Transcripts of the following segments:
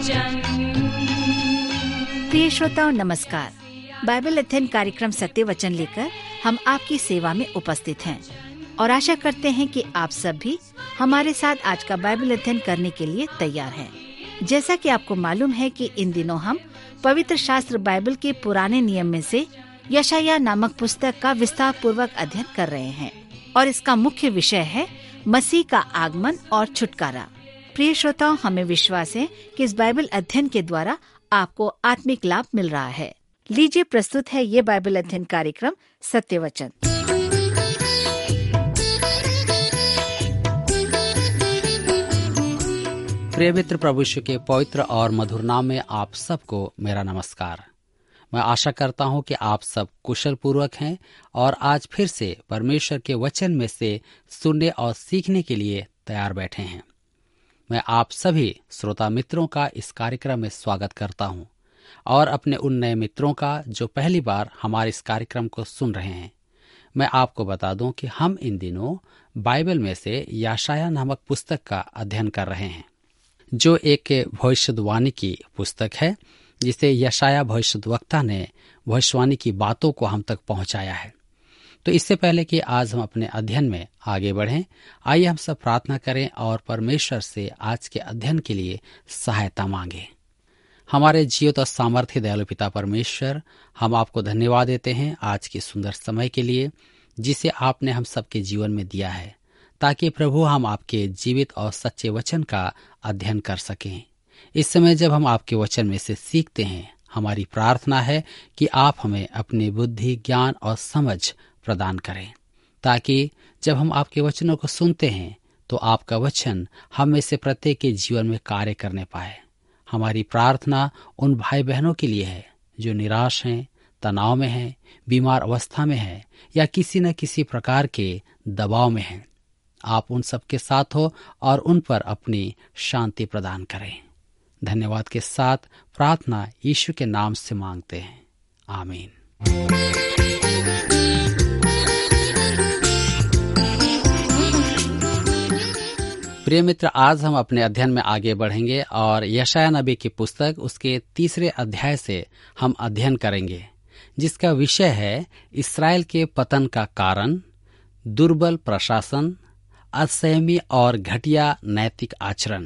वचन। प्रिय श्रोताओ नमस्कार। बाइबल अध्ययन कार्यक्रम सत्य वचन लेकर हम आपकी सेवा में उपस्थित हैं और आशा करते हैं कि आप सब भी हमारे साथ आज का बाइबल अध्ययन करने के लिए तैयार हैं। जैसा कि आपको मालूम है कि इन दिनों हम पवित्र शास्त्र बाइबल के पुराने नियम में से यशायाह नामक पुस्तक का विस्तार पूर्वक अध्ययन कर रहे हैं और इसका मुख्य विषय है मसीह का आगमन और छुटकारा। प्रिय श्रोताओं, हमें विश्वास है कि इस बाइबल अध्ययन के द्वारा आपको आत्मिक लाभ मिल रहा है। लीजिए प्रस्तुत है ये बाइबल अध्ययन कार्यक्रम सत्य वचन। प्रिय मित्र, प्रभु यीशु के पवित्र और मधुर नाम में आप सबको मेरा नमस्कार। मैं आशा करता हूं कि आप सब कुशल पूर्वक हैं और आज फिर से परमेश्वर के वचन में से सुनने और सीखने के लिए तैयार बैठे हैं। मैं आप सभी श्रोता मित्रों का इस कार्यक्रम में स्वागत करता हूं और अपने उन नए मित्रों का जो पहली बार हमारे इस कार्यक्रम को सुन रहे हैं। मैं आपको बता दूं कि हम इन दिनों बाइबल में से यशायाह नामक पुस्तक का अध्ययन कर रहे हैं, जो एक भविष्यवाणी की पुस्तक है, जिसे यशायाह भविष्यद्वक्ता ने भविष्यवाणी की बातों को हम तक पहुंचाया है। तो इससे पहले कि आज हम अपने अध्ययन में आगे बढ़ें, आइए हम सब प्रार्थना करें और परमेश्वर से आज के अध्ययन के लिए सहायता मांगें। हमारे जीवित और सामर्थ्य दयालु पिता परमेश्वर, हम आपको धन्यवाद देते हैं आज के सुंदर समय के लिए जिसे आपने हम सबके जीवन में दिया है, ताकि प्रभु हम आपके जीवित और सच्चे वचन का अध्ययन कर सकें। इस समय जब हम आपके वचन में से सीखते हैं, हमारी प्रार्थना है कि आप हमें अपनी बुद्धि, ज्ञान और समझ प्रदान करें, ताकि जब हम आपके वचनों को सुनते हैं तो आपका वचन हम में से प्रत्येक के जीवन में कार्य करने पाए। हमारी प्रार्थना उन भाई बहनों के लिए है जो निराश हैं, तनाव में हैं, बीमार अवस्था में हैं या किसी न किसी प्रकार के दबाव में हैं। आप उन सबके साथ हो और उन पर अपनी शांति प्रदान करें। धन्यवाद के साथ प्रार्थना यीशु के नाम से मांगते हैं, आमीन। प्रिय मित्र, आज हम अपने अध्ययन में आगे बढ़ेंगे और यशायाह नबी की पुस्तक उसके 3 अध्याय से हम अध्ययन करेंगे, जिसका विषय है इस्राएल के पतन का कारण, दुर्बल प्रशासन, असंयमी और घटिया नैतिक आचरण।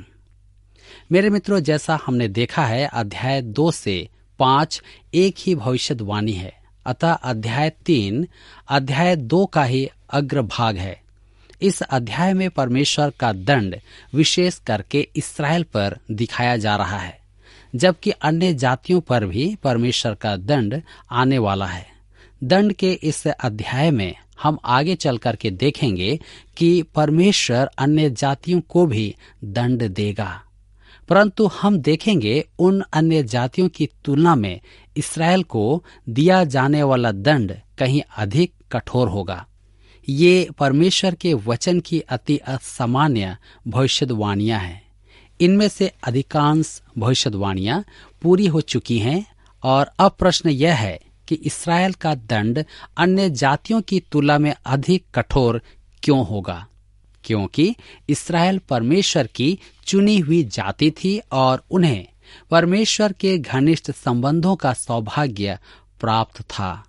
मेरे मित्रों, जैसा हमने देखा है, अध्याय 2 से 5 एक ही भविष्यवाणी है, अतः अध्याय 3 अध्याय 2 का ही अग्रभाग है। इस अध्याय में परमेश्वर का दंड विशेष करके इस्राएल पर दिखाया जा रहा है, जबकि अन्य जातियों पर भी परमेश्वर का दंड आने वाला है। दंड के इस अध्याय में हम आगे चल करके देखेंगे कि परमेश्वर अन्य जातियों को भी दंड देगा, परंतु हम देखेंगे उन अन्य जातियों की तुलना में इस्राएल को दिया जाने वाला दंड कहीं अधिक कठोर होगा। ये परमेश्वर के वचन की अति असामान्य भविष्यवाणियां हैं। इनमें से अधिकांश भविष्यवाणियां पूरी हो चुकी हैं और अब प्रश्न यह है कि इस्राएल का दंड अन्य जातियों की तुलना में अधिक कठोर क्यों होगा? क्योंकि इस्राएल परमेश्वर की चुनी हुई जाति थी और उन्हें परमेश्वर के घनिष्ठ संबंधों का सौभाग्य प्राप्त था।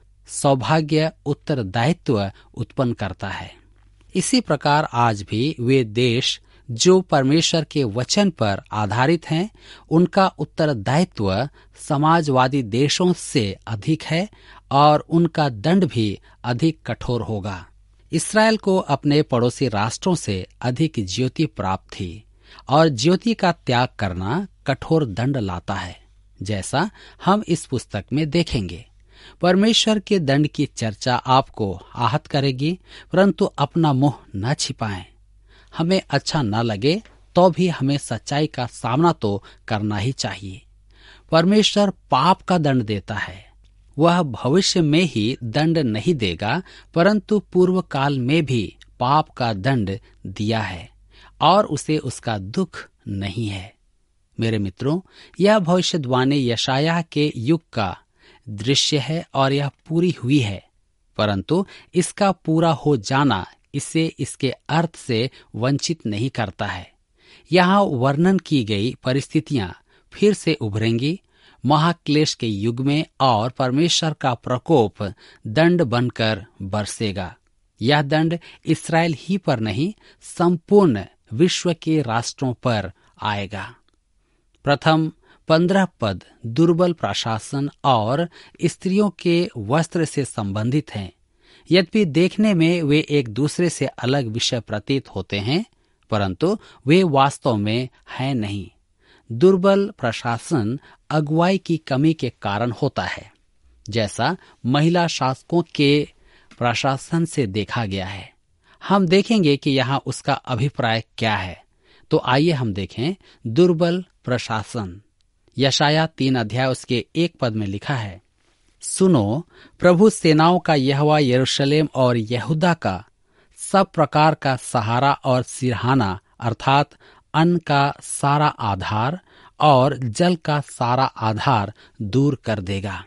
सौभाग्य उत्तरदायित्व उत्पन्न करता है। इसी प्रकार आज भी वे देश जो परमेश्वर के वचन पर आधारित हैं, उनका उत्तरदायित्व समाजवादी देशों से अधिक है और उनका दंड भी अधिक कठोर होगा। इस्राएल को अपने पड़ोसी राष्ट्रों से अधिक ज्योति प्राप्त थी और ज्योति का त्याग करना कठोर दंड लाता है, जैसा हम इस पुस्तक में देखेंगे। परमेश्वर के दंड की चर्चा आपको आहत करेगी, परंतु अपना मुंह न छिपाएं। हमें अच्छा न लगे तो भी हमें सच्चाई का सामना तो करना ही चाहिए। परमेश्वर पाप का दंड देता है। वह भविष्य में ही दंड नहीं देगा, परंतु पूर्व काल में भी पाप का दंड दिया है और उसे उसका दुख नहीं है। मेरे मित्रों, यह भविष्यवाणी यशायाह के युग का दृश्य है और यह पूरी हुई है, परंतु इसका पूरा हो जाना इसे इसके अर्थ से वंचित नहीं करता है। यहाँ वर्णन की गई परिस्थितियां फिर से उभरेंगी महाक्लेश के युग में, और परमेश्वर का प्रकोप दंड बनकर बरसेगा। यह दंड इस्राएल ही पर नहीं, संपूर्ण विश्व के राष्ट्रों पर आएगा। प्रथम 15 पद दुर्बल प्रशासन और स्त्रियों के वस्त्र से संबंधित हैं। यद्यपि देखने में वे एक दूसरे से अलग विषय प्रतीत होते हैं, परंतु वे वास्तव में हैं नहीं। दुर्बल प्रशासन अगुवाई की कमी के कारण होता है, जैसा महिला शासकों के प्रशासन से देखा गया है। हम देखेंगे कि यहाँ उसका अभिप्राय क्या है। तो आइए हम देखें दुर्बल प्रशासन। यशाया 3 अध्याय उसके 1 पद में लिखा है, सुनो, प्रभु सेनाओं का यहोवा यरूशलेम और यहूदा का सब प्रकार का सहारा और सिरहाना, अर्थात अन्न का सारा आधार और जल का सारा आधार दूर कर देगा।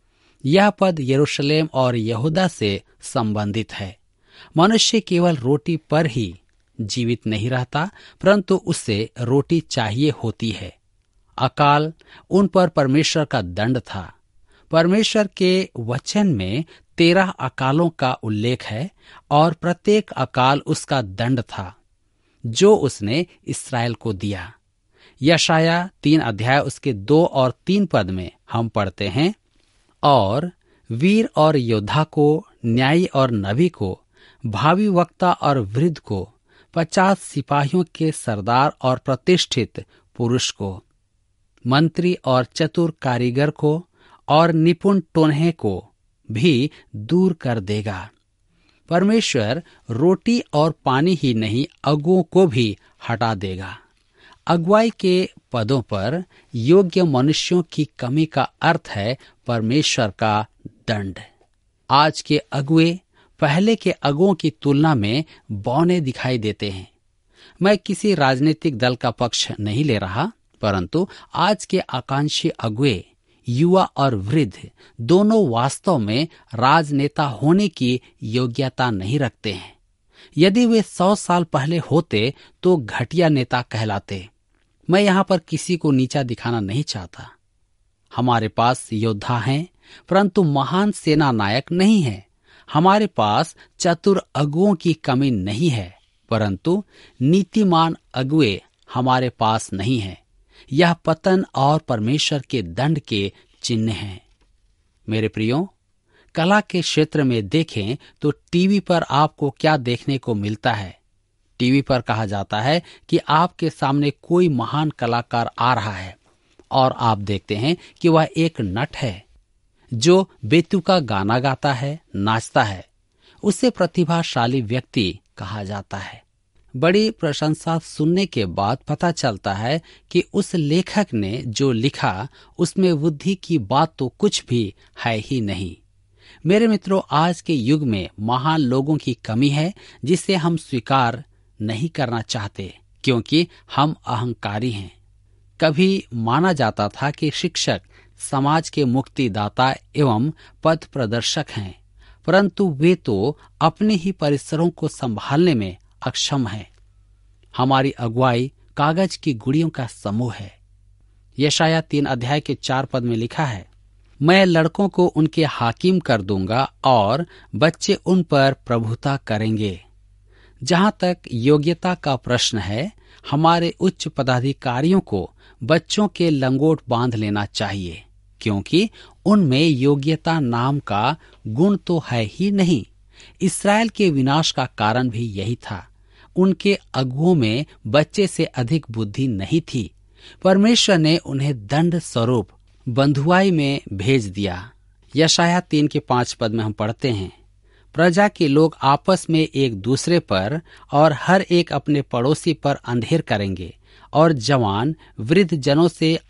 यह पद यरूशलेम और यहूदा से संबंधित है। मनुष्य केवल रोटी पर ही जीवित नहीं रहता, परंतु उससे रोटी चाहिए होती है। अकाल उन पर परमेश्वर का दंड था। परमेश्वर के वचन में 13 अकालों का उल्लेख है और प्रत्येक अकाल उसका दंड था जो उसने इस्राएल को दिया। यशाया 3 अध्याय उसके 2 और 3 पद में हम पढ़ते हैं, और वीर और योद्धा को, न्यायी और नबी को, भावी वक्ता और वृद्ध को, 50 सिपाहियों के सरदार और प्रतिष्ठित पुरुष को, मंत्री और चतुर कारीगर को और निपुण टोन्हे को भी दूर कर देगा। परमेश्वर रोटी और पानी ही नहीं, अगुओं को भी हटा देगा। अगुवाई के पदों पर योग्य मनुष्यों की कमी का अर्थ है परमेश्वर का दंड। आज के अगुए पहले के अगुओं की तुलना में बौने दिखाई देते हैं। मैं किसी राजनीतिक दल का पक्ष नहीं ले रहा, परंतु आज के आकांक्षी अगुए, युवा और वृद्ध दोनों वास्तव में राजनेता होने की योग्यता नहीं रखते हैं। यदि वे 100 साल पहले होते तो घटिया नेता कहलाते। मैं यहाँ पर किसी को नीचा दिखाना नहीं चाहता। हमारे पास योद्धा हैं, परंतु महान सेना नायक नहीं है। हमारे पास चतुर अगुओं की कमी नहीं है, परंतु नीतिमान अगुए हमारे पास नहीं है। यह पतन और परमेश्वर के दंड के चिन्ह हैं। मेरे प्रियो, कला के क्षेत्र में देखें तो टीवी पर आपको क्या देखने को मिलता है। टीवी पर कहा जाता है कि आपके सामने कोई महान कलाकार आ रहा है और आप देखते हैं कि वह एक नट है जो बेतुका गाना गाता है, नाचता है। उसे प्रतिभाशाली व्यक्ति कहा जाता है। बड़ी प्रशंसा सुनने के बाद पता चलता है कि उस लेखक ने जो लिखा उसमें बुद्धि की बात तो कुछ भी है ही नहीं। मेरे मित्रों, आज के युग में महान लोगों की कमी है जिसे हम स्वीकार नहीं करना चाहते, क्योंकि हम अहंकारी हैं। कभी माना जाता था कि शिक्षक समाज के मुक्तिदाता एवं पथ प्रदर्शक हैं, परंतु वे तो अपने ही परिसरों को संभालने में अक्षम है। हमारी अगुवाई कागज की गुड़ियों का समूह है। यशाया 3 अध्याय के 4 पद में लिखा है, मैं लड़कों को उनके हाकिम कर दूंगा और बच्चे उन पर प्रभुता करेंगे। जहां तक योग्यता का प्रश्न है, हमारे उच्च पदाधिकारियों को बच्चों के लंगोट बांध लेना चाहिए, क्योंकि उनमें योग्यता नाम का गुण तो है ही नहीं। इस्राएल के विनाश का कारण भी यही था। उनके अगुओं में बच्चे से अधिक बुद्धि नहीं थी। परमेश्वर ने उन्हें दंड स्वरूप बंधुआई में भेज दिया। यशाया 3 के 5 पद में हम पढ़ते हैं, प्रजा के लोग आपस में एक दूसरे पर और हर एक अपने पड़ोसी पर अंधेर करेंगे, और जवान वृद्ध जनों से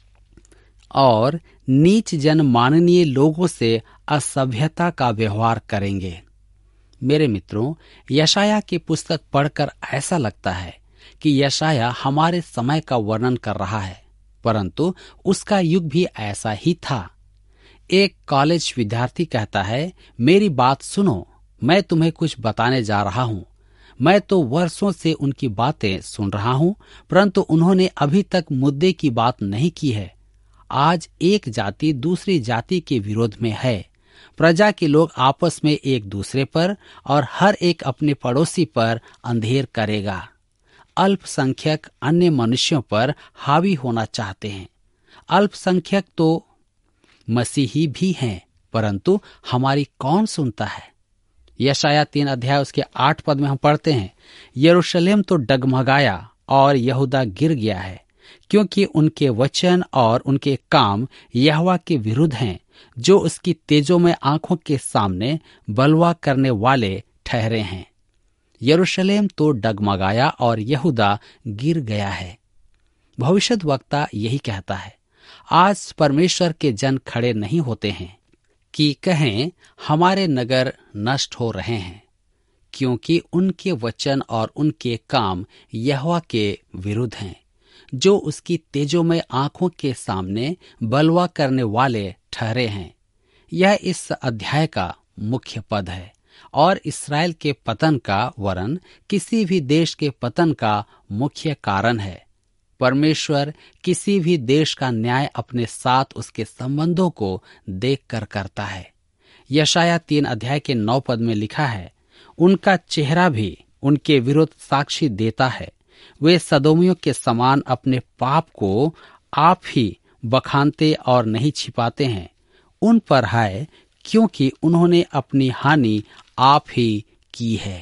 और नीच जन माननीय लोगों से असभ्यता का व्यवहार करेंगे। मेरे मित्रों, यशाया की पुस्तक पढ़कर ऐसा लगता है कि यशाया हमारे समय का वर्णन कर रहा है, परंतु उसका युग भी ऐसा ही था। एक कॉलेज विद्यार्थी कहता है, मेरी बात सुनो, मैं तुम्हें कुछ बताने जा रहा हूँ। मैं तो वर्षों से उनकी बातें सुन रहा हूँ, परंतु उन्होंने अभी तक मुद्दे की बात नहीं की है। आज एक जाति दूसरी जाति के विरोध में है। प्रजा के लोग आपस में एक दूसरे पर और हर एक अपने पड़ोसी पर अंधेर करेगा। अल्पसंख्यक अन्य मनुष्यों पर हावी होना चाहते हैं। अल्पसंख्यक तो मसीही भी हैं, परंतु हमारी कौन सुनता है। यशाया 3 अध्याय उसके 8 पद में हम पढ़ते हैं, यरूशलेम तो डगमगाया और यहूदा गिर गया है, क्योंकि उनके वचन और उनके काम यहोवा के विरुद्ध हैं, जो उसकी तेजों में आंखों के सामने बलवा करने वाले ठहरे हैं। यरूशलेम तो डगमगाया और यहूदा गिर गया है। भविष्यद्वक्ता यही कहता है। आज परमेश्वर के जन खड़े नहीं होते हैं कि कहें हमारे नगर नष्ट हो रहे हैं, क्योंकि उनके वचन और उनके काम यहोवा के विरुद्ध हैं, जो उसकी तेजों में आंखों के सामने बलवा करने वाले ठहरे हैं। यह इस अध्याय का मुख्य पद है और इस्राएल के पतन का वरन किसी भी देश के पतन का मुख्य कारण है। परमेश्वर किसी भी देश का न्याय अपने साथ उसके संबंधों को देखकर करता है। यशाया 3 अध्याय के 9 पद में लिखा है, उनका चेहरा भी उनके विरुद्ध साक्षी देता है। वे सदोमियों के समान अपने पाप को आप ही बखानते और नहीं छिपाते हैं। उन पर हाय, क्योंकि उन्होंने अपनी हानि आप ही की है।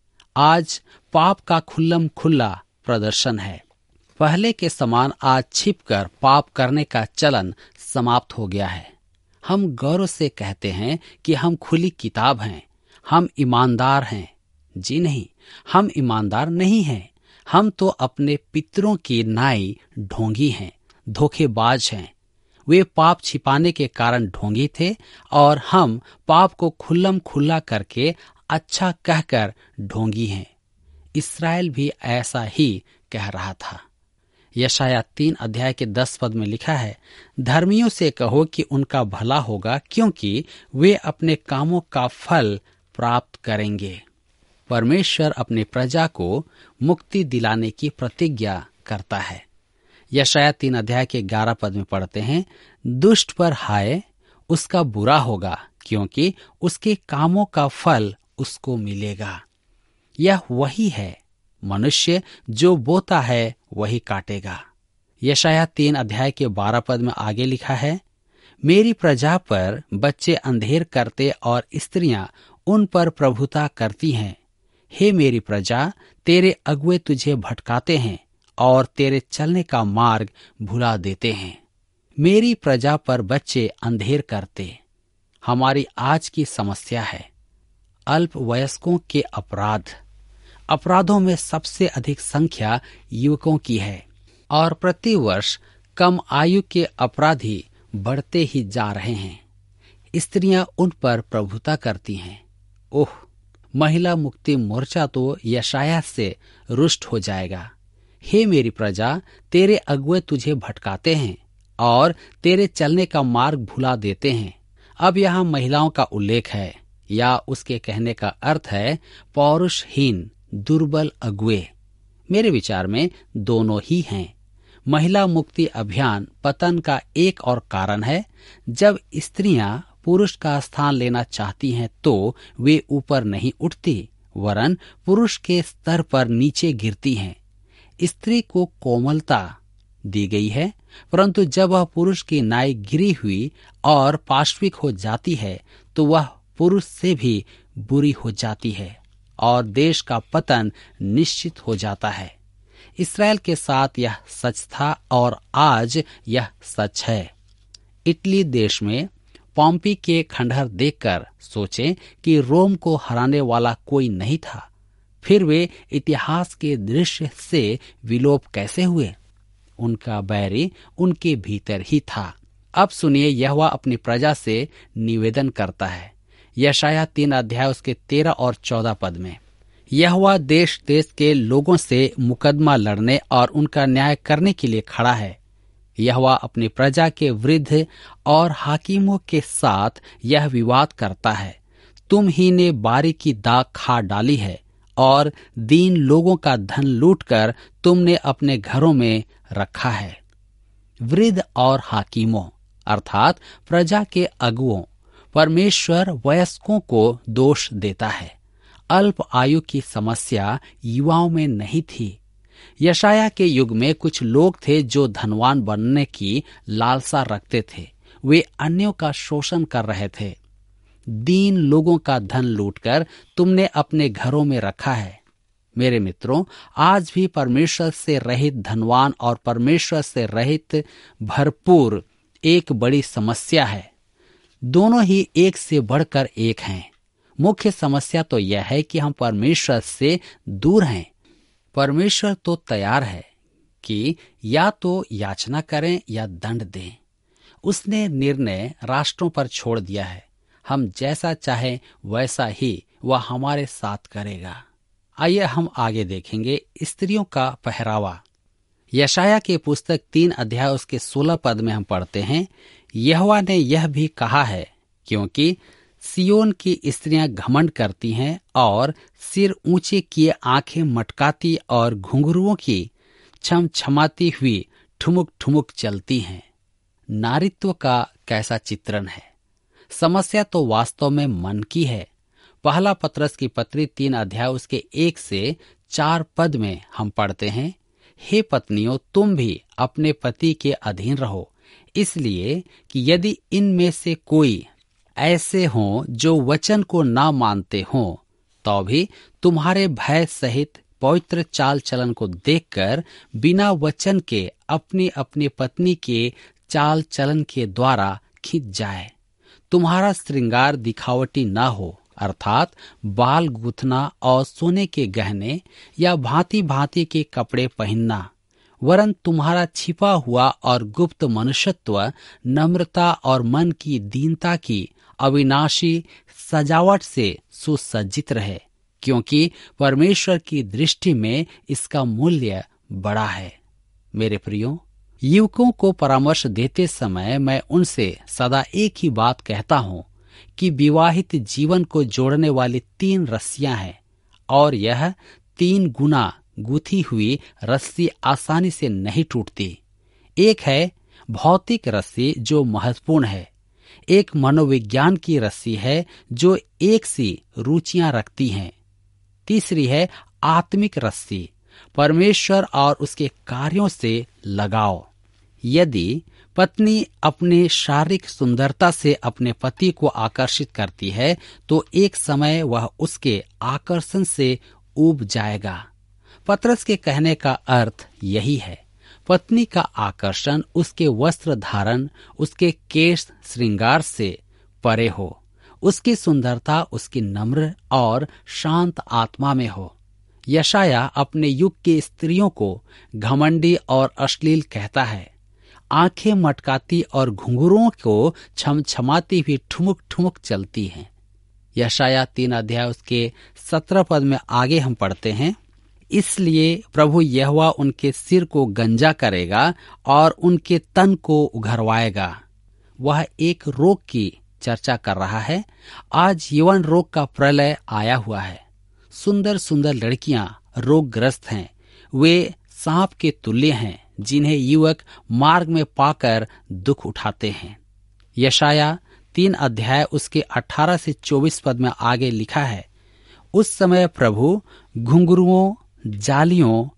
आज पाप का खुल्लम खुल्ला प्रदर्शन है। पहले के समान आज छिपकर पाप करने का चलन समाप्त हो गया है। हम गौरव से कहते हैं कि हम खुली किताब हैं, हम ईमानदार हैं। जी नहीं, हम ईमानदार नहीं हैं। हम तो अपने पितरों की नाई ढोंगी हैं, धोखेबाज हैं। वे पाप छिपाने के कारण ढोंगी थे और हम पाप को खुल्लम खुल्ला करके अच्छा कहकर ढोंगी हैं। इस्राएल भी ऐसा ही कह रहा था। यशाया 3 अध्याय के 10 पद में लिखा है, धर्मियों से कहो कि उनका भला होगा, क्योंकि वे अपने कामों का फल प्राप्त करेंगे। परमेश्वर अपने प्रजा को मुक्ति दिलाने की प्रतिज्ञा करता है। यशाया 3 अध्याय के 11 पद में पढ़ते हैं, दुष्ट पर हाय, उसका बुरा होगा, क्योंकि उसके कामों का फल उसको मिलेगा। यह वही है, मनुष्य जो बोता है वही काटेगा। यशाया 3 अध्याय के 12 पद में आगे लिखा है, मेरी प्रजा पर बच्चे अंधेर करते और स्त्रियां उन पर प्रभुता करती हैं। हे मेरी प्रजा, तेरे अगुए तुझे भटकाते हैं और तेरे चलने का मार्ग भुला देते हैं। मेरी प्रजा पर बच्चे अंधेर करते। हमारी आज की समस्या है अल्पवयस्कों के अपराधों में सबसे अधिक संख्या युवकों की है और प्रतिवर्ष कम आयु के अपराधी बढ़ते ही जा रहे हैं। स्त्रियां उन पर प्रभुता करती हैं। ओह, महिला मुक्ति मोर्चा तो यशाया से रुष्ट हो जाएगा। हे मेरी प्रजा, तेरे अगुए तुझे भटकाते हैं और तेरे चलने का मार्ग भुला देते हैं। अब यहाँ महिलाओं का उल्लेख है, या उसके कहने का अर्थ है पौरुषहीन दुर्बल अगुए। मेरे विचार में दोनों ही हैं। महिला मुक्ति अभियान पतन का एक और कारण है। जब स्त्रियां पुरुष का स्थान लेना चाहती हैं तो वे ऊपर नहीं उठती, वरन पुरुष के स्तर पर नीचे गिरती हैं। स्त्री को कोमलता दी गई है, परंतु जब वह पुरुष की नाई गिरी हुई और पार्श्विक हो जाती है तो वह पुरुष से भी बुरी हो जाती है और देश का पतन निश्चित हो जाता है। इस्राएल के साथ यह सच था और आज यह सच है। इटली देश में पॉम्पी के खंडहर देखकर सोचें कि रोम को हराने वाला कोई नहीं था, फिर वे इतिहास के दृश्य से विलोप कैसे हुए? उनका बैरी उनके भीतर ही था। अब सुनिए, यहोवा अपनी प्रजा से निवेदन करता है। यशाया 3 अध्याय उसके 13 और 14 पद में, यहोवा देश देश के लोगों से मुकदमा लड़ने और उनका न्याय करने के लिए खड़ा है। यहोवा अपनी प्रजा के वृद्ध और हाकिमों के साथ यह विवाद करता है, तुम ही ने बारी की दाग खा डाली है और दीन लोगों का धन लूटकर तुमने अपने घरों में रखा है। वृद्ध और हाकिमों अर्थात प्रजा के अगुओं, परमेश्वर वयस्कों को दोष देता है। अल्प आयु की समस्या युवाओं में नहीं थी। यशाया के युग में कुछ लोग थे जो धनवान बनने की लालसा रखते थे। वे अन्यों का शोषण कर रहे थे। दीन लोगों का धन लूटकर तुमने अपने घरों में रखा है। मेरे मित्रों, आज भी परमेश्वर से रहित धनवान और परमेश्वर से रहित भरपूर एक बड़ी समस्या है। दोनों ही एक से बढ़कर एक हैं। मुख्य समस्या तो यह है कि हम परमेश्वर से दूर हैं। परमेश्वर तो तैयार है कि या तो याचना करें या दंड दें। उसने निर्णय राष्ट्रों पर छोड़ दिया है। हम जैसा चाहे वैसा ही वह हमारे साथ करेगा। आइए हम आगे देखेंगे स्त्रियों का पहरावा। यशाया के पुस्तक 3 अध्याय उसके 16 पद में हम पढ़ते हैं, यहोवा ने यह भी कहा है, क्योंकि सियोन की स्त्रियां घमंड करती हैं और सिर ऊंचे किए आंखें मटकाती और घुंघरुओं की छमछमाती हुई ठुमुक ठुमुक चलती हैं। नारीत्व का कैसा चित्रण है। समस्या तो वास्तव में मन की है। पहला पत्रस की पत्री 3 अध्याय उसके 1 से 4 पद में हम पढ़ते हैं, हे पत्नियों, तुम भी अपने पति के अधीन रहो, इसलिए कि यदि इनमें से कोई ऐसे हों जो वचन को ना मानते हों, तो भी तुम्हारे भय सहित पवित्र चाल चलन को देखकर बिना वचन के अपनी अपनी पत्नी के चाल चलन के द्वारा खींच जाए। तुम्हारा श्रृंगार दिखावटी ना हो, अर्थात बाल गूंथना और सोने के गहने या भांति भांति के कपड़े पहनना, वरन तुम्हारा छिपा हुआ और गुप्त मनुष्यत्व नम्रता और मन की दीनता की अविनाशी सजावट से सुसज्जित रहे, क्योंकि परमेश्वर की दृष्टि में इसका मूल्य बड़ा है। मेरे प्रियो, युवकों को परामर्श देते समय मैं उनसे सदा एक ही बात कहता हूँ कि विवाहित जीवन को जोड़ने वाली 3 रस्सियां हैं और यह 3 गुना गुथी हुई रस्सी आसानी से नहीं टूटती। एक है भौतिक रस्सी जो महत्वपूर्ण है, एक मनोविज्ञान की रस्सी है जो एक सी रुचियां रखती हैं, तीसरी है आत्मिक रस्सी, परमेश्वर और उसके कार्यों से लगाव। यदि पत्नी अपनी शारीरिक सुंदरता से अपने पति को आकर्षित करती है तो एक समय वह उसके आकर्षण से ऊब जाएगा। पतरस के कहने का अर्थ यही है। पत्नी का आकर्षण उसके वस्त्र धारण, उसके केश श्रृंगार से परे हो। उसकी सुंदरता उसकी नम्र और शांत आत्मा में हो। यशाया अपने युग की स्त्रियों को घमंडी और अश्लील कहता है। आंखें मटकाती और घुंघरुओं को छमछमाती हुई ठुमुक ठुमुक चलती हैं। यशाया 3 अध्याय उसके 17 पद में आगे हम पढ़ते हैं, इसलिए प्रभु यहोवा उनके सिर को गंजा करेगा और उनके तन को उघरवाएगा। वह एक रोग की चर्चा कर रहा है। आज यौवन रोग का प्रलय आया हुआ है। सुंदर सुंदर लड़कियां रोगग्रस्त हैं। वे सांप के तुल्य हैं जिन्हें युवक मार्ग में पाकर दुख उठाते हैं। यशाया 3 अध्याय उसके 18 से 24 पद में आगे लिखा है, उस समय प्रभु घुंघरुओं, जालियों,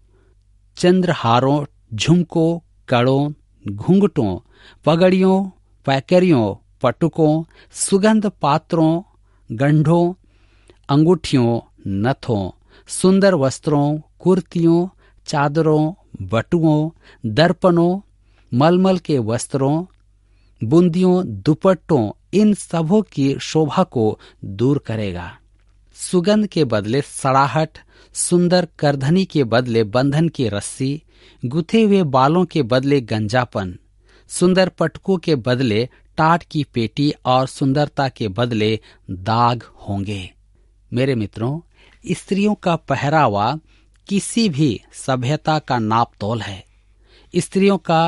चंद्रहारों, झुमकों, कड़ों, घूंघटों, पगड़ियों, पैकरियों, पटुकों, सुगंध पात्रों, गंढों, अंगूठियों, नथों, सुंदर वस्त्रों, कुर्तियों, चादरों, बटुओं, दर्पणों, मलमल के वस्त्रों, बूंदियों, दुपट्टों, इन सबों की शोभा को दूर करेगा। सुगंध के बदले सड़ाहट, सुंदर करधनी के बदले बंधन की रस्सी, गुथे हुए बालों के बदले गंजापन, सुंदर पटकों के बदले टाट की पेटी और सुंदरता के बदले दाग होंगे। मेरे मित्रों, स्त्रियों का पहरावा किसी भी सभ्यता का नापतोल है। स्त्रियों का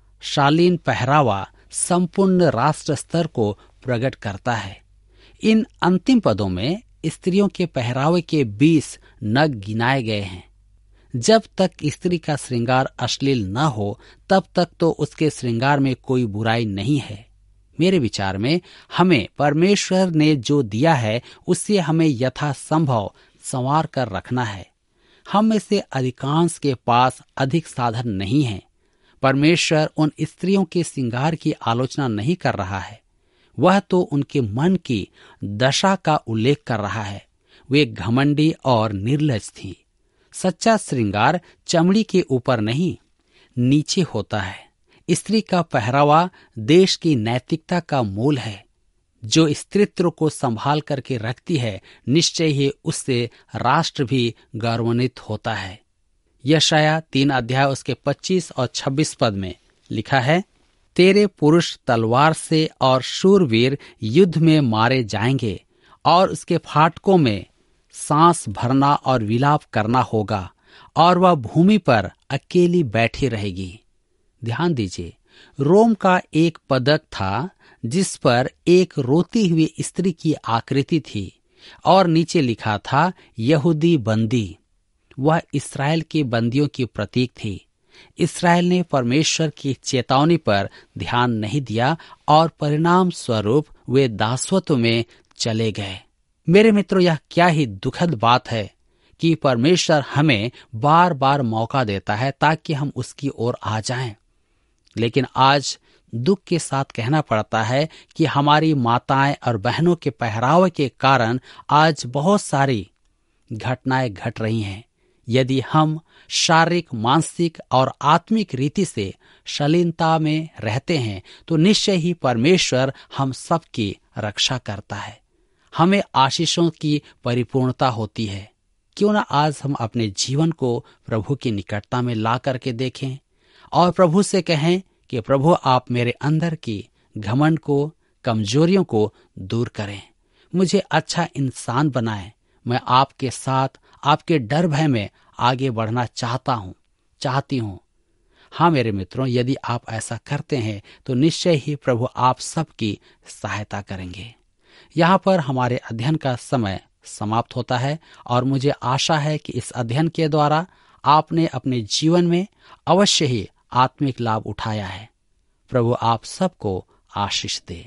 शालीन पहरावा संपूर्ण राष्ट्र स्तर को प्रकट करता है। इन अंतिम पदों में स्त्रियों के पहरावे के 20 नग गिनाए गए हैं। जब तक स्त्री का श्रृंगार अश्लील न हो तब तक तो उसके श्रृंगार में कोई बुराई नहीं है। मेरे विचार में हमें परमेश्वर ने जो दिया है उससे हमें यथासंभव संवार कर रखना है। हम में से अधिकांश के पास अधिक साधन नहीं है। परमेश्वर उन स्त्रियों के श्रृंगार की आलोचना नहीं कर रहा है, वह तो उनके मन की दशा का उल्लेख कर रहा है। वे घमंडी और निर्लज थीं। सच्चा श्रृंगार चमड़ी के ऊपर नहीं, नीचे होता है। स्त्री का पहरावा देश की नैतिकता का मूल है। जो स्त्रीत्व को संभाल करके रखती है, निश्चय ही उससे राष्ट्र भी गौरवान्वित होता है। यशाया 3 अध्याय उसके 25 और 26 पद में लिखा है, तेरे पुरुष तलवार से और शूरवीर युद्ध में मारे जाएंगे और उसके फाटकों में सांस भरना और विलाप करना होगा और वह भूमि पर अकेली बैठी रहेगी। ध्यान दीजिए, रोम का एक पदक था जिस पर एक रोती हुई स्त्री की आकृति थी और नीचे लिखा था यहूदी बंदी। वह इस्राएल के बंदियों की प्रतीक थी। इस्राएल ने परमेश्वर की चेतावनी पर ध्यान नहीं दिया और परिणाम स्वरूप वे दासत्व में चले गए। मेरे मित्रों, यह क्या ही दुखद बात है कि परमेश्वर हमें बार बार मौका देता है ताकि हम उसकी ओर आ जाएं। लेकिन आज दुख के साथ कहना पड़ता है कि हमारी माताएं और बहनों के पहरावे के कारण आज बहुत सारी घटनाएं घट रही हैं। यदि हम शारीरिक, मानसिक और आत्मिक रीति से शालीनता में रहते हैं तो निश्चय ही परमेश्वर हम सबकी रक्षा करता है। हमें आशीषों की परिपूर्णता होती है। क्यों ना आज हम अपने जीवन को प्रभु की निकटता में ला करके देखें और प्रभु से कहें कि प्रभु, आप मेरे अंदर की घमंड को, कमजोरियों को दूर करें, मुझे अच्छा इंसान बनाएं। मैं आपके साथ, आपके डर भय में आगे बढ़ना चाहती हूँ। हाँ मेरे मित्रों, यदि आप ऐसा करते हैं तो निश्चय ही प्रभु आप सबकी सहायता करेंगे। यहाँ पर हमारे अध्ययन का समय समाप्त होता है और मुझे आशा है कि इस अध्ययन के द्वारा आपने अपने जीवन में अवश्य ही आत्मिक लाभ उठाया है। प्रभु आप सबको आशीष दे।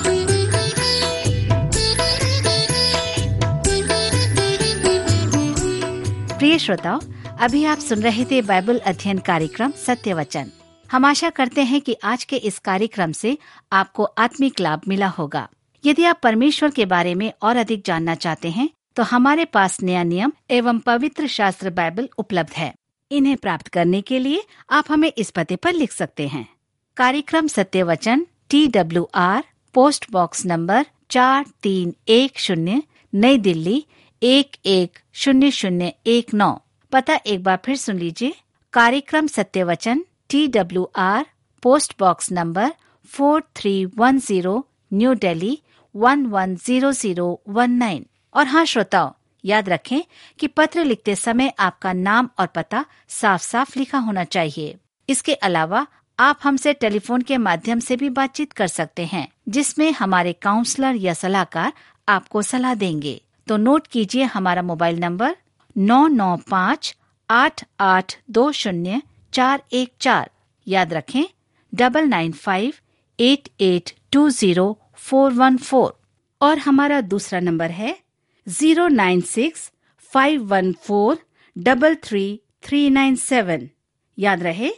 प्रिय श्रोताओ, अभी आप सुन रहे थे बाइबल अध्ययन कार्यक्रम सत्य वचन। हम आशा करते हैं कि आज के इस कार्यक्रम से आपको आत्मिक लाभ मिला होगा। यदि आप परमेश्वर के बारे में और अधिक जानना चाहते हैं तो हमारे पास नया नियम एवं पवित्र शास्त्र बाइबल उपलब्ध है। इन्हें प्राप्त करने के लिए आप हमें इस पते पर लिख सकते हैं। कार्यक्रम सत्य वचन, TWR, पोस्ट बॉक्स नंबर 4310, नई दिल्ली 110019। पता एक बार फिर सुन लीजिए। कार्यक्रम सत्य वचन, TWR, post box number 4310, new Delhi 110019। और हाँ श्रोताओ, याद रखें कि पत्र लिखते समय आपका नाम और पता साफ साफ लिखा होना चाहिए। इसके अलावा आप हमसे टेलीफोन के माध्यम से भी बातचीत कर सकते हैं, जिसमें हमारे काउंसलर या सलाहकार आपको सलाह देंगे। तो नोट कीजिए हमारा मोबाइल नंबर 9958820414। याद रखें 9958820414। और हमारा दूसरा नंबर है 09651433397। याद रहे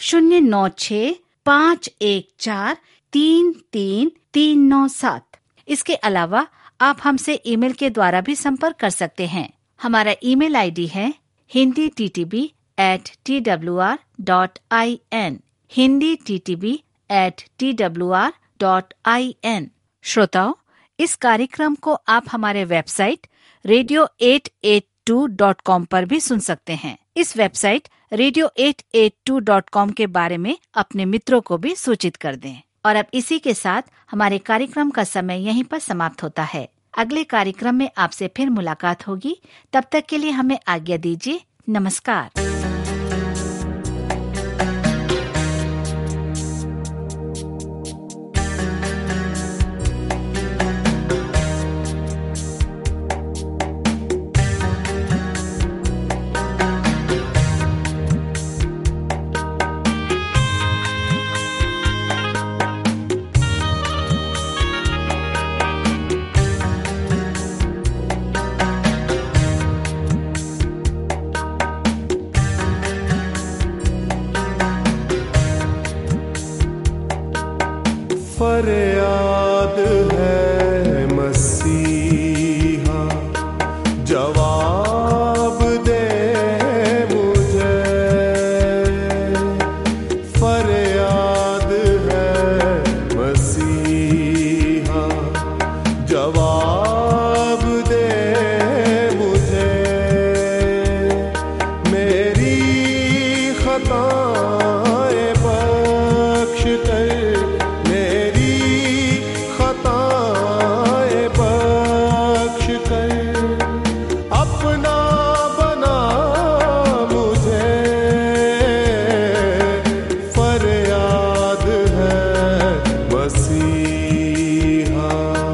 09651433397। इसके अलावा आप हमसे ईमेल के द्वारा भी संपर्क कर सकते हैं। हमारा ईमेल आईडी है hinditb@twr.in, hinditb@twr.in। श्रोताओ, इस कार्यक्रम को आप हमारे वेबसाइट radio882.com पर भी सुन सकते हैं। इस वेबसाइट radio882.com के बारे में अपने मित्रों को भी सूचित कर दें। और अब इसी के साथ हमारे कार्यक्रम का समय यहीं पर समाप्त होता है। अगले कार्यक्रम में आपसे फिर मुलाकात होगी। तब तक के लिए हमें आज्ञा दीजिए। नमस्कार। फरियाद है मसीहा, जवाब दे मुझे। फरियाद है मसीहा, जवाब दे मुझे। मेरी खताएं बख्श कर, मेरी खताएं बख्श कर, अपना बना मुझे। फरियाद है मसीहा।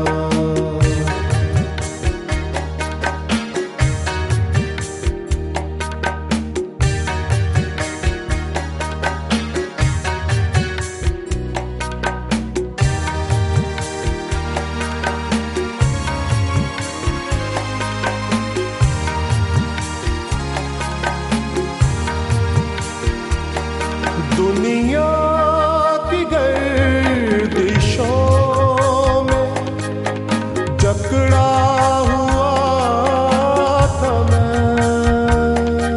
दुनिया की गर्दिशों में जकड़ा हुआ था मैं।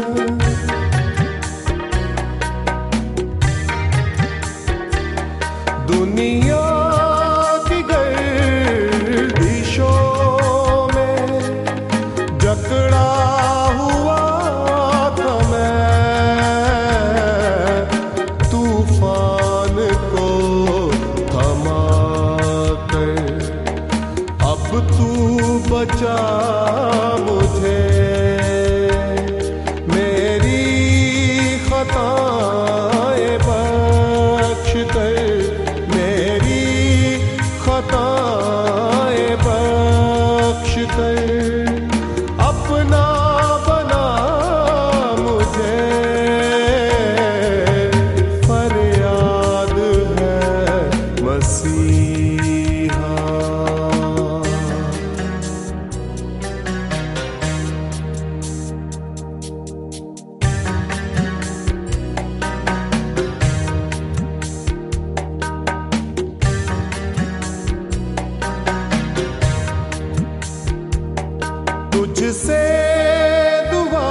दुनिया की गर्दिशों में जकड़ा हुआ था मैं। तूफान को थमा कर अब तू बचा मुझे। मेरी खताएं बख्श कर, मेरी खताएं बख्श कर, अपना बना मुझे। फरियाद है मसीहा। तुझसे दुआ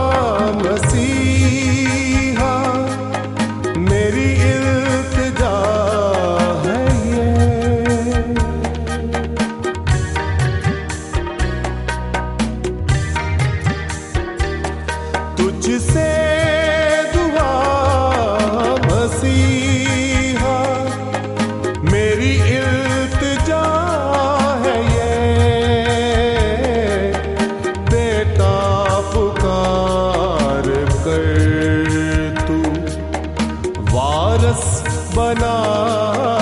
मसीहा, मेरी इल्तिजा है ये। तुझसे दुआ मसीहा, मेरी इल्तिजा है ये। बेटा पुकार कर तू वारस बना